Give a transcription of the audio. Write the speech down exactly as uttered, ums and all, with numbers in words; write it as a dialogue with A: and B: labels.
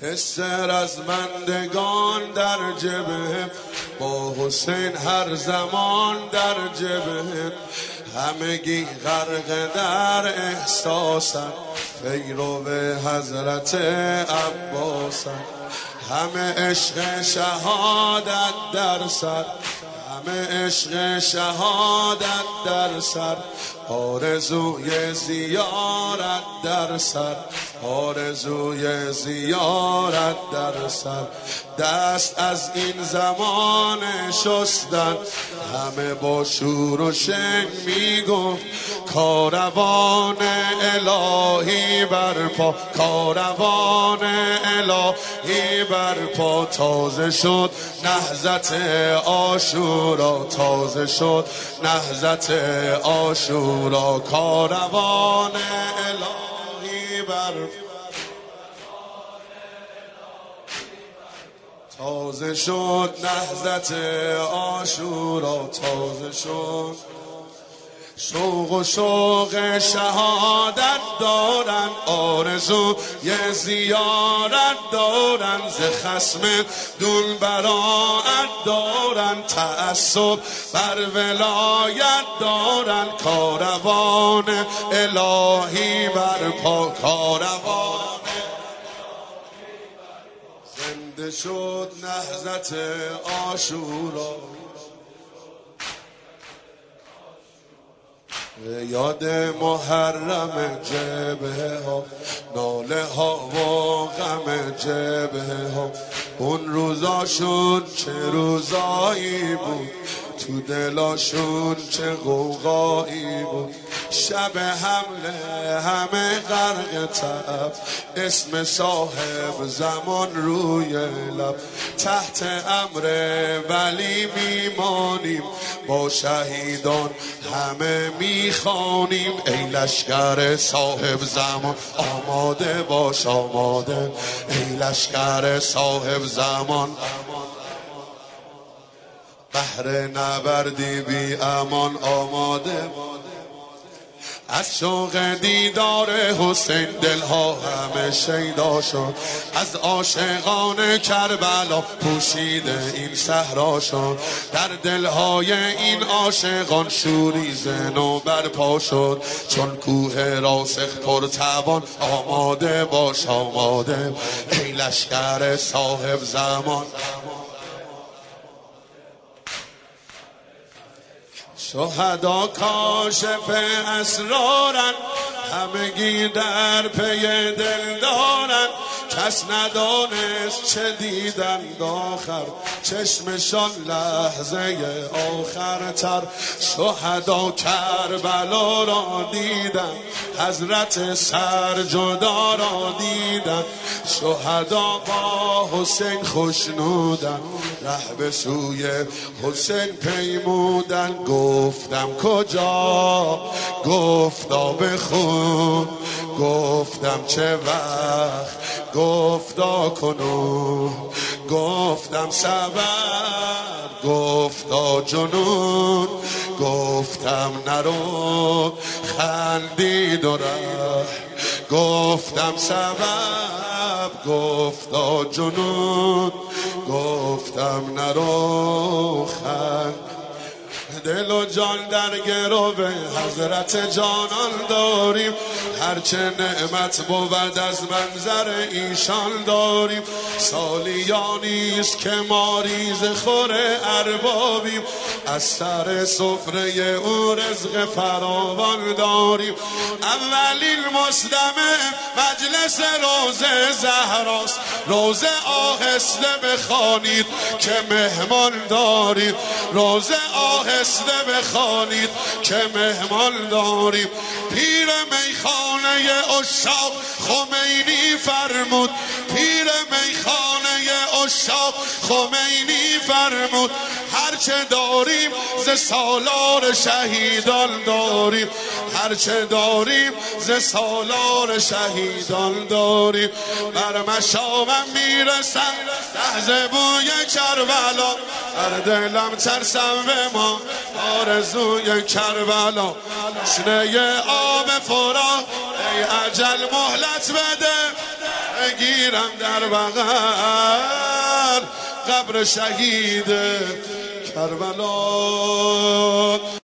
A: حس رزمندگان در جبهه، با حسین هر زمان در جبهه. همگی غرق در احساسن، پیرو حضرت عباسن. همه عشق شهادت در سر، همه عشق شهادت در سر. آرزوی زیارت در سر، آرزوی زیارت در سر. دست از این زمان شستن، همه با شور و شنگ میگفت کاروان الهی برپا، کاروان الهی برپا. تازه شد نهضت عاشورا، تازه شد نهضت عاشورا. کاروان الهی برپا، تازه شد نهضت عاشورا، تازه شد. شوق و شوق شهادت دارن، آرزو یه زیارت دارن. ز خصم دون براعت دارن، تعصب بر ولایت دارن. کاروان الهی برپا، کاروان زنده شد نهضت عاشورا. یاد محرم جبهه ها، ناله ها و غم جبهه ها. اون روزاشون چه روزایی بود، تو دلاشون چه غوغایی بود. شب حمله همه غرق تب، اسم صاحب زمان روی لب. تحت امر ولی میمانیم، با شهیدان همه میخوانیم. ای لشکر صاحب زمان آماده باش، آماده. ای لشکر صاحب زمان بهر نبردی بی امان آماده. از شوق دیدار حسین دلها همه شیدا شد، از عاشقان کربلا پوشیده این صحرا شد. در دلهای این عاشقان شوری زنو برپا شد، چون کوه راسخ پرتوان آماده باش، آماده. ای لشکر صاحب زمان شهدا کاشف اسرارن، همگی در پی دل دارن. کس ندانست چه دیدند آخر، چشمشان لحظه آخر تر. شهدا کربلا را دیدن، حضرت سرجدا را دیدن. شهدا با حسین خوشنودن، ره به سوی حسین پیمودن. گفتم کجا، گفتا بخون. گفتم چه وقت، گفتا کنون. گفتم سبب، گفتا جنون. گفتم نرو، خندید و رفت. گفتم سبب، گفتا جنون. گفتم نرو، خند. دل و جان در گرو حضرت جانان داریم، هرچه نعمت بود از منظر ایشان داریم. سالیانیست که ما ریز خور اربابیم، از سر سفره او رزق فراوان داریم. اولین مصدمه مجلس روزه زهراست، روزه آهسته بخوانید که مهمان داریم. روزه آهسته بخوانید که مهمان داریم. پیر میخانه عشاق خمینی فرمود، پیر میخانه عشاق خمینی فرمود. هرچه داریم ز سالار شهیدان داریم، هرچه داریم ز سالار شهیدان داریم. بر مشامم میرسم لحظه بوی کربلا، در دلم ترسم به ما آرزوی کربلا. تشنه آب فرات ای اجل مهلت بده، بگیرم در بغل قبر شهید کربلا.